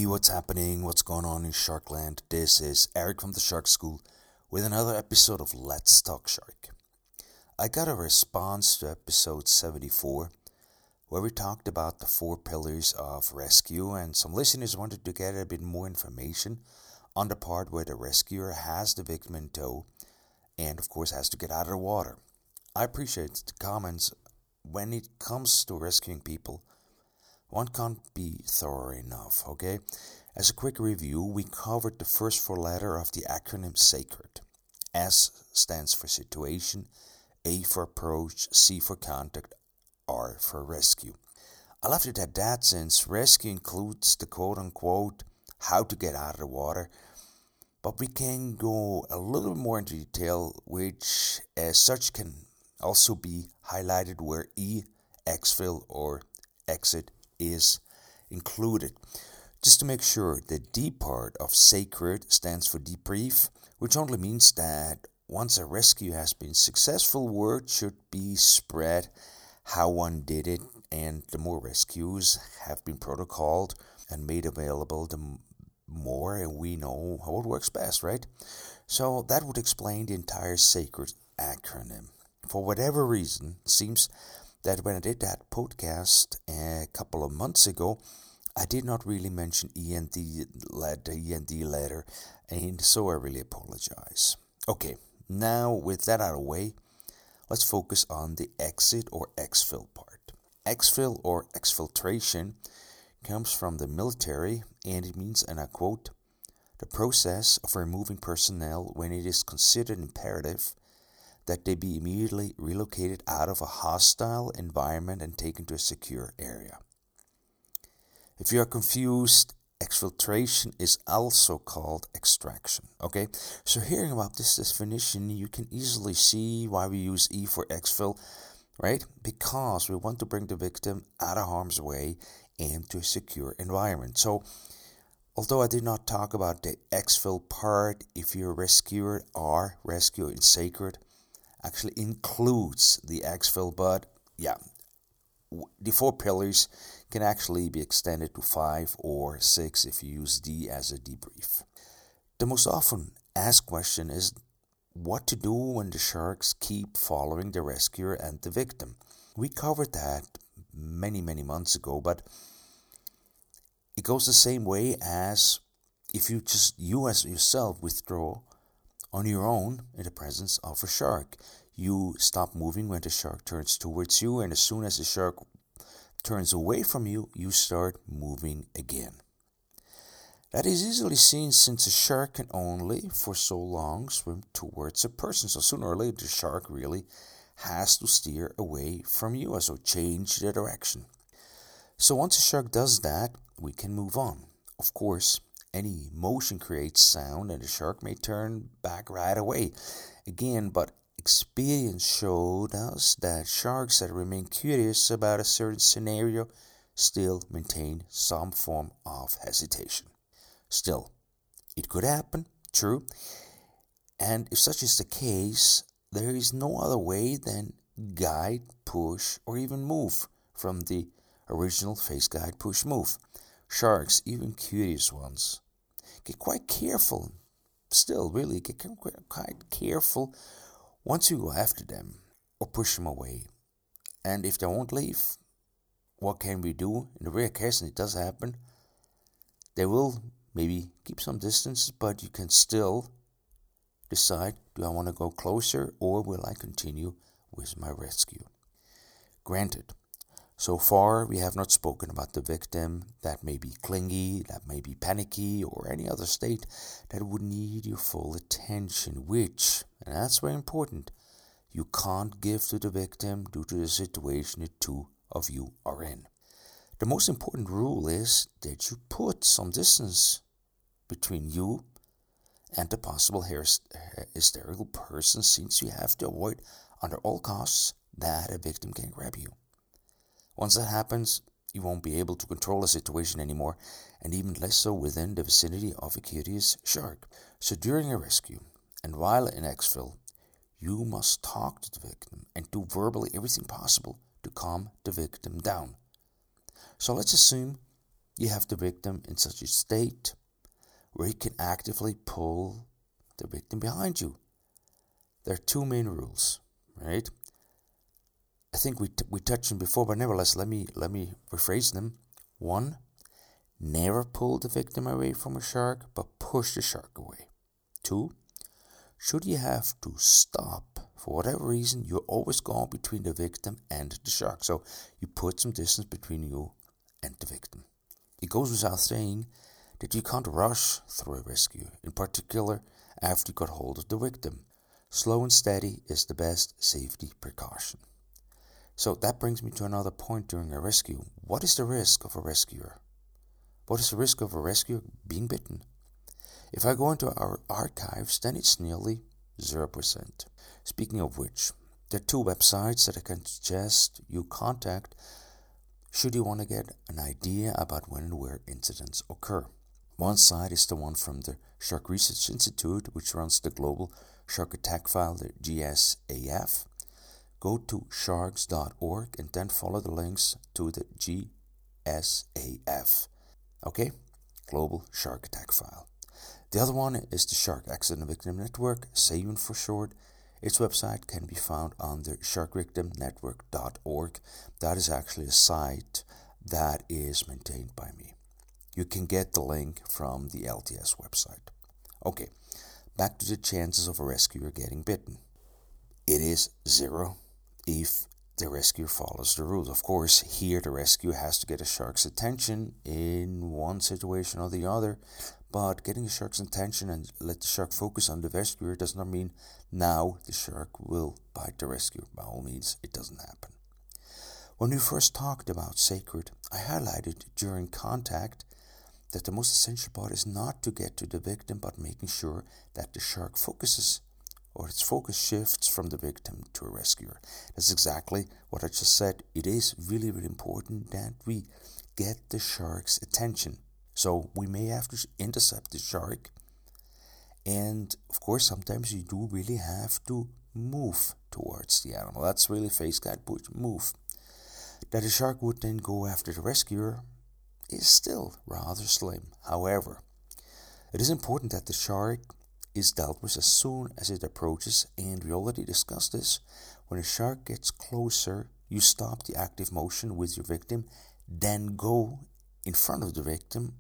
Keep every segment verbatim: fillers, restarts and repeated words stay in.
what's happening? What's going on in Sharkland? This is Eric from the Shark School with another episode of Let's Talk Shark. I got a response to episode seventy-four where we talked about the four pillars of rescue, and some listeners wanted to get a bit more information on the part where the rescuer has the victim in tow and of course has to get out of the water. I appreciate the comments. When it comes to rescuing people, one can't be thorough enough, okay? As a quick review, we covered the first four letters of the acronym SACRED. S stands for situation, A for approach, C for contact, R for rescue. I left it at that since rescue includes the quote-unquote how to get out of the water, but we can go a little more into detail, which as such can also be highlighted where E, exfil, or exit is included. Just to make sure, the D part of SACRED stands for debrief, which only means that once a rescue has been successful, word should be spread how one did it, and the more rescues have been protocoled and made available, the more we know how it works best, right? So that would explain the entire SACRED acronym. For whatever reason, it seems that when I did that podcast a couple of months ago, I did not really mention E and D, the E and D letter, and so I really apologize. Okay, now with that out of the way, let's focus on the exit or exfil part. Exfil or exfiltration comes from the military, and it means, and I quote, the process of removing personnel when it is considered imperative that they be immediately relocated out of a hostile environment and taken to a secure area. If you are confused, exfiltration is also called extraction. Okay, so hearing about this definition, you can easily see why we use E for exfil, right? Because we want to bring the victim out of harm's way and to a secure environment. So, although I did not talk about the exfil part, if you're a rescuer or rescue in SACRED, actually includes the exfil, but yeah, the four pillars can actually be extended to five or six if you use D as a debrief. The most often asked question is what to do when the sharks keep following the rescuer and the victim. We covered that many, many months ago, but it goes the same way as if you just, you as yourself withdraw on your own in the presence of a shark. You stop moving when the shark turns towards you, and as soon as the shark turns away from you, you start moving again. That is easily seen since a shark can only, for so long, swim towards a person. So sooner or later, the shark really has to steer away from you, so change the direction. So once a shark does that, we can move on. Of course, any motion creates sound, and the shark may turn back right away. Again, but experience showed us that sharks that remain curious about a certain scenario still maintain some form of hesitation. Still, it could happen, true, and if such is the case, there is no other way than guide, push, or even move from the original face guide, push, move. Sharks, even curious ones, get quite careful, still really get quite careful once you go after them or push them away. And if they won't leave, what can we do? In the rare case, and it does happen, they will maybe keep some distance, but you can still decide, do I want to go closer or will I continue with my rescue? Granted, so far, we have not spoken about the victim that may be clingy, that may be panicky, or any other state that would need your full attention, which, and that's very important, you can't give to the victim due to the situation the two of you are in. The most important rule is that you put some distance between you and the possible hysterical person, since you have to avoid under all costs that a victim can grab you. Once that happens, you won't be able to control the situation anymore, and even less so within the vicinity of a curious shark. So during a rescue, and while in exfil, you must talk to the victim and do verbally everything possible to calm the victim down. So let's assume you have the victim in such a state where you can actively pull the victim behind you. There are two main rules, right? I think we t- we touched them before, but nevertheless, let me let me rephrase them. One, never pull the victim away from a shark, but push the shark away. Two, should you have to stop for whatever reason, you're always going between the victim and the shark. So you put some distance between you and the victim. It goes without saying that you can't rush through a rescue, in particular after you got hold of the victim. Slow and steady is the best safety precaution. So that brings me to another point during a rescue. What is the risk of a rescuer? What is the risk of a rescuer being bitten? If I go into our archives, then it's nearly zero percent. Speaking of which, there are two websites that I can suggest you contact should you want to get an idea about when and where incidents occur. One site is the one from the Shark Research Institute, which runs the Global Shark Attack File, the G S A F. Go to sharks dot org and then follow the links to the G S A F. Okay? Global Shark Attack File. The other one is the Shark Accident Victim Network, SAVEN for short. Its website can be found on the shark victim network dot org. That is actually a site that is maintained by me. You can get the link from the L T S website. Okay, back to the chances of a rescuer getting bitten. It is zero if the rescuer follows the rules. Of course, here the rescuer has to get a shark's attention in one situation or the other, but getting a shark's attention and let the shark focus on the rescuer does not mean now the shark will bite the rescuer. By all means, it doesn't happen. When we first talked about sacred, I highlighted during contact that the most essential part is not to get to the victim, but making sure that the shark focuses or its focus shifts from the victim to a rescuer. That's exactly what I just said. It is really, really important that we get the shark's attention. So we may have to intercept the shark. And of course, sometimes you do really have to move towards the animal. That's really face guide, push, move. That the shark would then go after the rescuer is still rather slim. However, it is important that the shark is dealt with as soon as it approaches, and we already discussed this. When a shark gets closer, you stop the active motion with your victim, then go in front of the victim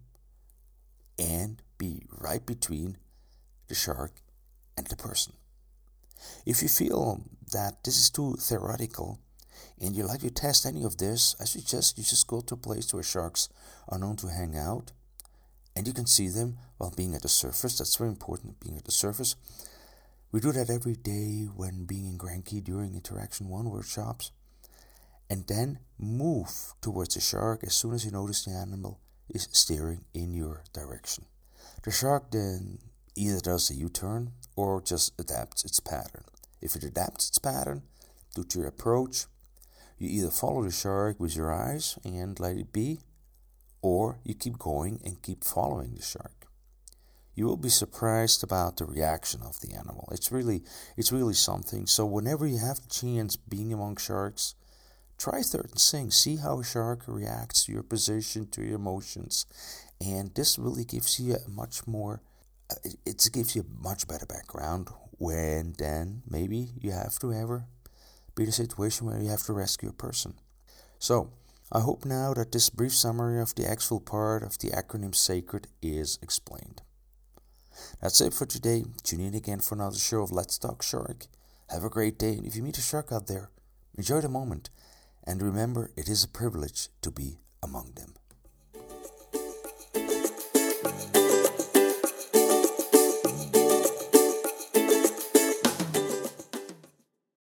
and be right between the shark and the person. If you feel that this is too theoretical and you like to test any of this, I suggest you just go to a place where sharks are known to hang out and you can see them while being at the surface. That's very important, being at the surface. We do that every day when being in Granky during Interaction one workshops. And then move towards the shark as soon as you notice the animal is steering in your direction. The shark then either does a U-turn or just adapts its pattern. If it adapts its pattern due to your approach, you either follow the shark with your eyes and let it be, or you keep going and keep following the shark. You will be surprised about the reaction of the animal. It's really, it's really something. So whenever you have the chance being among sharks, try certain things. See how a shark reacts to your position, to your emotions. And this really gives you a much more, it, it gives you a much better background when then maybe you have to ever be in a situation where you have to rescue a person. So, I hope now that this brief summary of the actual part of the acronym SACRED is explained. That's it for today. Tune in again for another show of Let's Talk Shark. Have a great day, and if you meet a shark out there, enjoy the moment. And remember, it is a privilege to be among them.